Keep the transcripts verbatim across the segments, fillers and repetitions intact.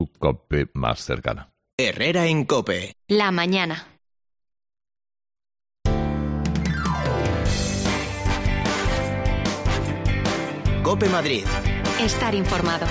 COPE más cercana. Herrera en COPE. La mañana. COPE Madrid. Estar informado.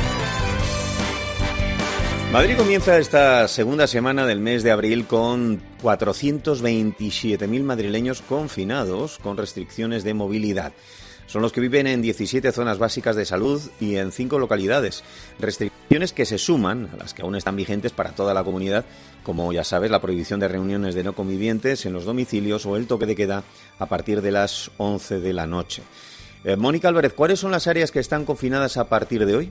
Madrid comienza esta segunda semana del mes de abril con cuatrocientos veintisiete mil madrileños confinados con restricciones de movilidad. Son los que viven en diecisiete zonas básicas de salud y en cinco localidades. Restricciones que se suman a las que aún están vigentes para toda la comunidad, como ya sabes, la prohibición de reuniones de no convivientes en los domicilios o el toque de queda a partir de las once de la noche. Eh, Mónica Álvarez, ¿cuáles son las áreas que están confinadas a partir de hoy?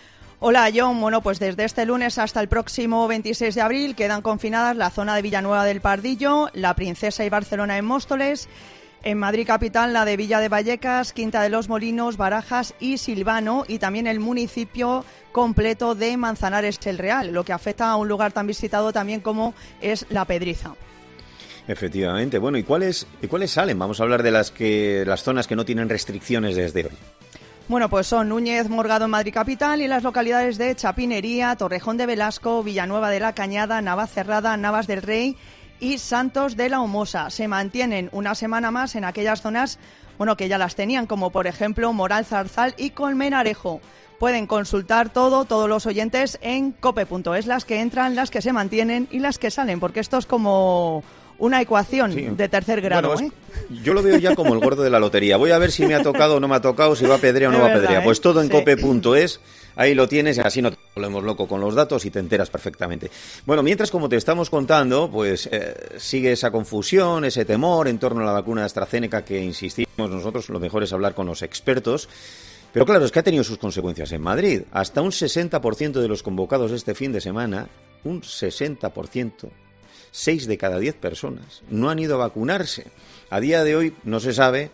Hola, John. Bueno, pues desde este lunes hasta el próximo veintiséis de abril quedan confinadas la zona de Villanueva del Pardillo, La Princesa y Barcelona en Móstoles, en Madrid capital la de Villa de Vallecas, Quinta de los Molinos, Barajas y Silvano, y también el municipio completo de Manzanares el Real, lo que afecta a un lugar tan visitado también como es La Pedriza. Efectivamente. Bueno, ¿y cuáles, y cuáles salen? Vamos a hablar de las que las zonas que no tienen restricciones desde hoy. Bueno, pues son Núñez Morgado en Madrid capital y las localidades de Chapinería, Torrejón de Velasco, Villanueva de la Cañada, Navacerrada, Navas del Rey y Santos de la Humosa. Se mantienen una semana más en aquellas zonas, bueno, que ya las tenían, como por ejemplo Moral, Zarzal y Colmenarejo. Pueden consultar todo, todos los oyentes en cope punto es, las que entran, las que se mantienen y las que salen, porque esto es como una ecuación sí. de tercer grado. Bueno, ¿eh? es, yo lo veo ya como el gordo de la lotería. Voy a ver si me ha tocado o no me ha tocado, si va a pedrea o no va a pedrea. ¿eh? Pues todo en sí. cope punto es, ahí lo tienes y así no te volvemos loco con los datos y te enteras perfectamente. Bueno, mientras, como te estamos contando, pues eh, sigue esa confusión, ese temor en torno a la vacuna de AstraZeneca que insistimos nosotros, lo mejor es hablar con los expertos. Pero claro, es que ha tenido sus consecuencias en Madrid. Hasta un sesenta por ciento de los convocados este fin de semana, un sesenta por ciento, seis de cada diez personas, no han ido a vacunarse. A día de hoy no se sabe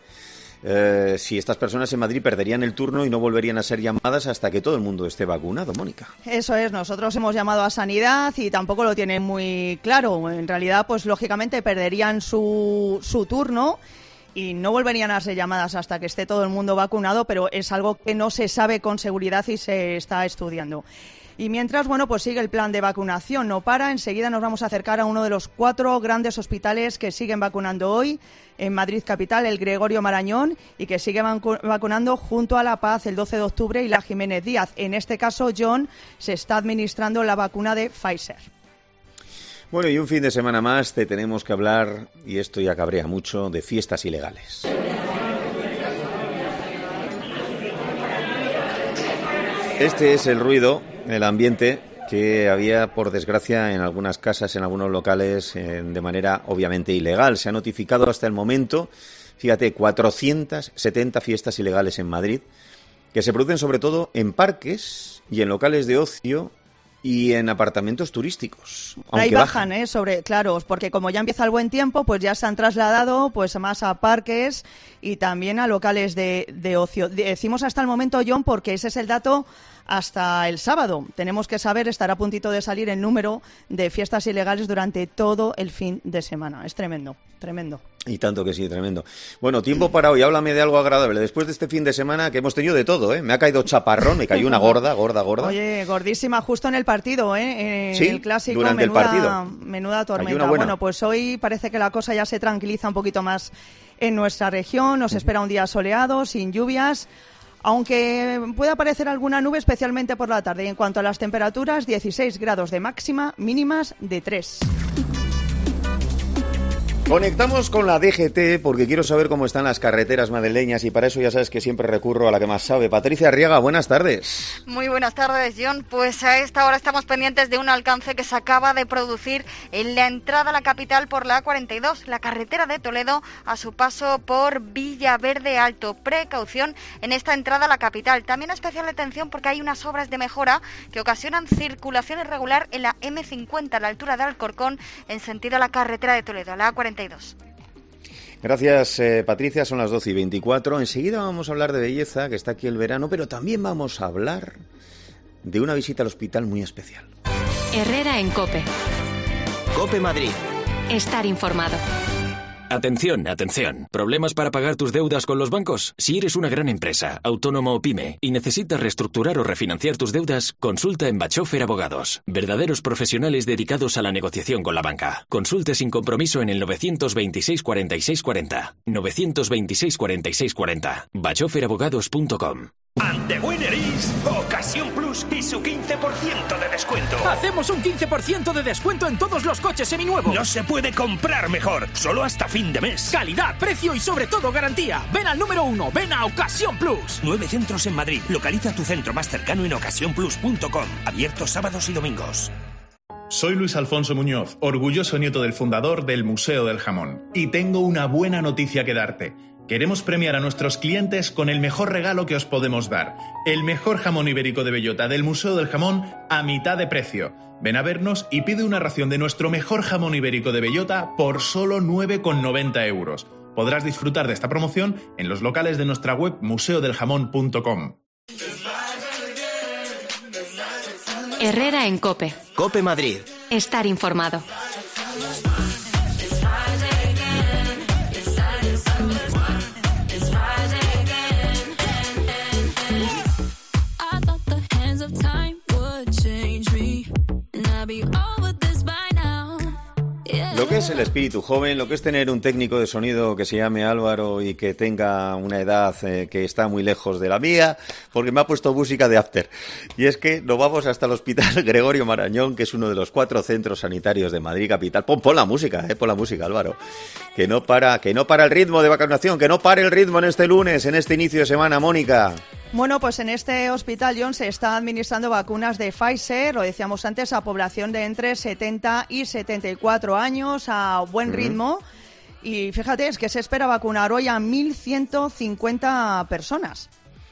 eh, si estas personas en Madrid perderían el turno y no volverían a ser llamadas hasta que todo el mundo esté vacunado, Mónica. Eso es, nosotros hemos llamado a Sanidad y tampoco lo tienen muy claro. En realidad, pues lógicamente perderían su, su turno y no volverían a ser llamadas hasta que esté todo el mundo vacunado, pero es algo que no se sabe con seguridad y se está estudiando. Y mientras, bueno, pues sigue el plan de vacunación, no para. Enseguida nos vamos a acercar a uno de los cuatro grandes hospitales que siguen vacunando hoy en Madrid capital, el Gregorio Marañón, y que sigue vacu- vacunando junto a La Paz el doce de octubre y la Jiménez Díaz. En este caso, John, se está administrando la vacuna de Pfizer. Bueno, y un fin de semana más te tenemos que hablar, y esto ya cabrea mucho, de fiestas ilegales. Este es el ruido, el ambiente que había, por desgracia, en algunas casas, en algunos locales, en, de manera obviamente ilegal. Se ha notificado hasta el momento, fíjate, cuatrocientas setenta fiestas ilegales en Madrid, que se producen sobre todo en parques y en locales de ocio y en apartamentos turísticos. Ahí bajan, bajan, ¿eh? Sobre, claro, porque como ya empieza el buen tiempo, pues ya se han trasladado pues más a parques y también a locales de, de ocio. Decimos hasta el momento, John, porque ese es el dato hasta el sábado. Tenemos que saber, estará a puntito de salir el número de fiestas ilegales durante todo el fin de semana. Es tremendo, tremendo. Y tanto que sí, tremendo. Bueno, tiempo para hoy. Háblame de algo agradable. Después de este fin de semana que hemos tenido de todo, ¿eh? Me ha caído chaparrón, me cayó una gorda, gorda, gorda. Oye, gordísima justo en el partido, ¿eh? En sí, el clásico, durante menuda, el partido. Menuda tormenta. Bueno, pues hoy parece que la cosa ya se tranquiliza un poquito más en nuestra región. Nos uh-huh. espera un día soleado, sin lluvias, aunque pueda aparecer alguna nube, especialmente por la tarde. Y en cuanto a las temperaturas, dieciséis grados de máxima, mínimas de tres. Conectamos con la D G T porque quiero saber cómo están las carreteras madrileñas y para eso ya sabes que siempre recurro a la que más sabe. Patricia Arriaga, buenas tardes. Muy buenas tardes, John. Pues a esta hora estamos pendientes de un alcance que se acaba de producir en la entrada a la capital por la A cuarenta y dos, la carretera de Toledo, a su paso por Villaverde Alto. Precaución en esta entrada a la capital. También especial atención porque hay unas obras de mejora que ocasionan circulación irregular en la eme cincuenta a la altura de Alcorcón en sentido a la carretera de Toledo, a la A cuarenta y dos. Gracias, eh, Patricia. Son las doce y veinticuatro. Enseguida vamos a hablar de belleza, que está aquí el verano, pero también vamos a hablar de una visita al hospital muy especial. Herrera en COPE. COPE Madrid. Estar informado. Atención, atención. ¿Problemas para pagar tus deudas con los bancos? Si eres una gran empresa, autónomo o pyme y necesitas reestructurar o refinanciar tus deudas, consulta en Bachofer Abogados. Verdaderos profesionales dedicados a la negociación con la banca. Consulte sin compromiso en el novecientos veintiséis cuarenta y seis cuarenta. novecientos veintiséis cuarenta y seis cuarenta. bachofer abogados punto com. And the winner is Ocasión Plus y su quince por ciento de descuento. ¡Hacemos un quince por ciento de descuento en todos los coches seminuevos! No se puede comprar mejor, solo hasta fin de mes. Calidad, precio y sobre todo garantía. Ven al número uno, ven a Ocasión Plus. Nueve centros en Madrid. Localiza tu centro más cercano en ocasión plus punto com. Abiertos sábados y domingos. Soy Luis Alfonso Muñoz, orgulloso nieto del fundador del Museo del Jamón. Y tengo una buena noticia que darte. Queremos premiar a nuestros clientes con el mejor regalo que os podemos dar. El mejor jamón ibérico de bellota del Museo del Jamón a mitad de precio. Ven a vernos y pide una ración de nuestro mejor jamón ibérico de bellota por solo nueve con noventa euros. Podrás disfrutar de esta promoción en los locales de nuestra web museo del jamón punto com. Herrera en COPE. COPE Madrid. Estar informado. Lo que es el espíritu joven, lo que es tener un técnico de sonido que se llame Álvaro y que tenga una edad eh, que está muy lejos de la mía, porque me ha puesto música de after. Y es que nos vamos hasta el Hospital Gregorio Marañón, que es uno de los cuatro centros sanitarios de Madrid capital. Pon, pon la música, eh, pon la música, Álvaro. Que no para, que no para el ritmo de vacunación, que no pare el ritmo en este lunes, en este inicio de semana, Mónica. Bueno, pues en este hospital, John, se está administrando vacunas de Pfizer, lo decíamos antes, a población de entre setenta y setenta y cuatro años, a buen uh-huh. ritmo. Y fíjate, es que se espera vacunar hoy a mil ciento cincuenta personas.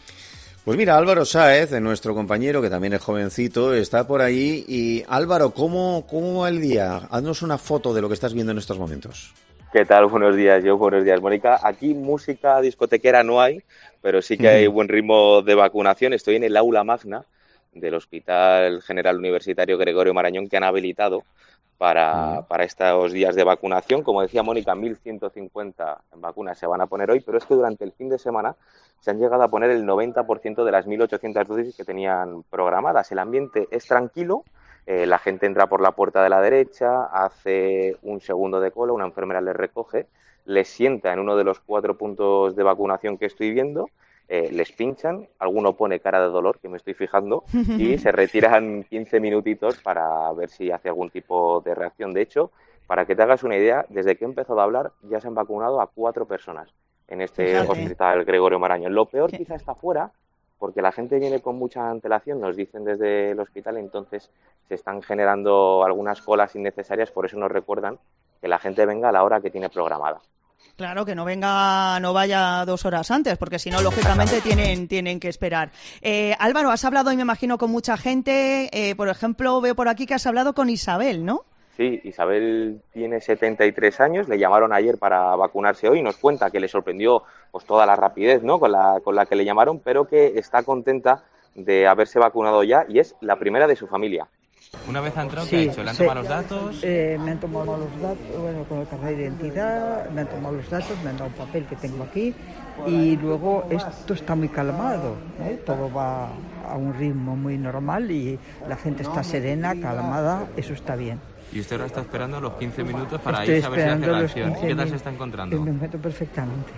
Pues mira, Álvaro Sáez, nuestro compañero, que también es jovencito, está por ahí. Y Álvaro, ¿cómo, cómo va el día? Haznos una foto de lo que estás viendo en estos momentos. ¿Qué tal? Buenos días, yo, buenos días, Mónica. Aquí música discotequera no hay, pero sí que hay buen ritmo de vacunación. Estoy en el aula magna del Hospital General Universitario Gregorio Marañón, que han habilitado para, para estos días de vacunación. Como decía Mónica, mil ciento cincuenta vacunas se van a poner hoy, pero es que durante el fin de semana se han llegado a poner el noventa por ciento de las mil ochocientas dosis que tenían programadas. El ambiente es tranquilo. Eh, la gente entra por la puerta de la derecha, hace un segundo de cola, una enfermera les recoge, les sienta en uno de los cuatro puntos de vacunación que estoy viendo, eh, les pinchan, alguno pone cara de dolor, que me estoy fijando, y se retiran quince minutitos para ver si hace algún tipo de reacción. De hecho, para que te hagas una idea, desde que he empezado a hablar ya se han vacunado a cuatro personas en este Fíjate. Hospital Gregorio Marañón. Lo peor quizá está fuera, porque la gente viene con mucha antelación, nos dicen desde el hospital, entonces se están generando algunas colas innecesarias, por eso nos recuerdan que la gente venga a la hora que tiene programada. Claro, que no venga, no vaya dos horas antes, porque si no, lógicamente tienen, tienen que esperar. Eh, Álvaro, has hablado, y me imagino, con mucha gente. Eh, por ejemplo, veo por aquí que has hablado con Isabel, ¿no? Sí, Isabel tiene setenta y tres años, le llamaron ayer para vacunarse hoy y nos cuenta que le sorprendió pues toda la rapidez, ¿no?, con la con la que le llamaron, pero que está contenta de haberse vacunado ya y es la primera de su familia. Una vez ha entrado, ¿qué sí, ha hecho? ¿Le han sí, tomado los datos? Eh, me han tomado los datos, bueno, con el carnet de identidad, me han tomado los datos, me han dado un papel que tengo aquí y luego esto está muy calmado, ¿eh? Todo va a un ritmo muy normal y la gente está serena, calmada, eso está bien. Y usted ahora está esperando los quince minutos para Estoy ir a ver si hace la los acción. ¿Qué tal se está encontrando? Me encuentro perfectamente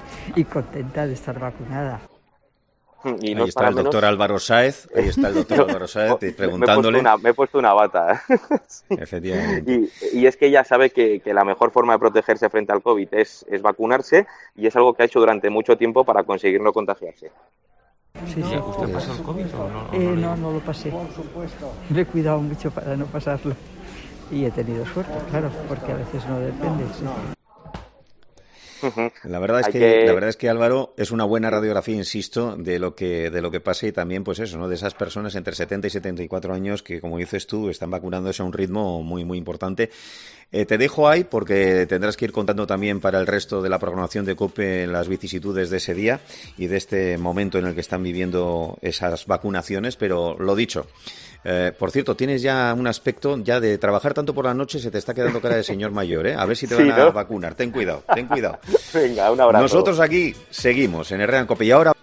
y contenta de estar vacunada. Y no ahí está el menos... doctor Álvaro Sáez, ahí está el doctor Álvaro Sáez preguntándole. Me he puesto una, me he puesto una bata. Sí. Efectivamente. Y, y es que ella sabe que, que la mejor forma de protegerse frente al COVID es, es vacunarse y es algo que ha hecho durante mucho tiempo para conseguir no contagiarse. Sí, sí. ¿Usted pasó el COVID o no? Eh, no, no lo pasé. Por supuesto. Me he cuidado mucho para no pasarlo. Y he tenido suerte, claro, porque a veces no depende. Sí. La verdad es que, que la verdad es que Álvaro es una buena radiografía, insisto, de lo que de lo que pasa y también pues eso, ¿no?, de esas personas entre setenta y setenta y cuatro años que, como dices tú, están vacunándose a un ritmo muy muy importante. Eh, te dejo ahí porque tendrás que ir contando también para el resto de la programación de COPE las vicisitudes de ese día y de este momento en el que están viviendo esas vacunaciones, pero lo dicho, Eh, por cierto, tienes ya un aspecto ya de trabajar tanto por la noche, se te está quedando cara de señor mayor, ¿eh? A ver si te van Sí, a ¿no? vacunar. Ten cuidado, ten cuidado. Venga, un abrazo. Nosotros aquí seguimos en Herrera en COPE y ahora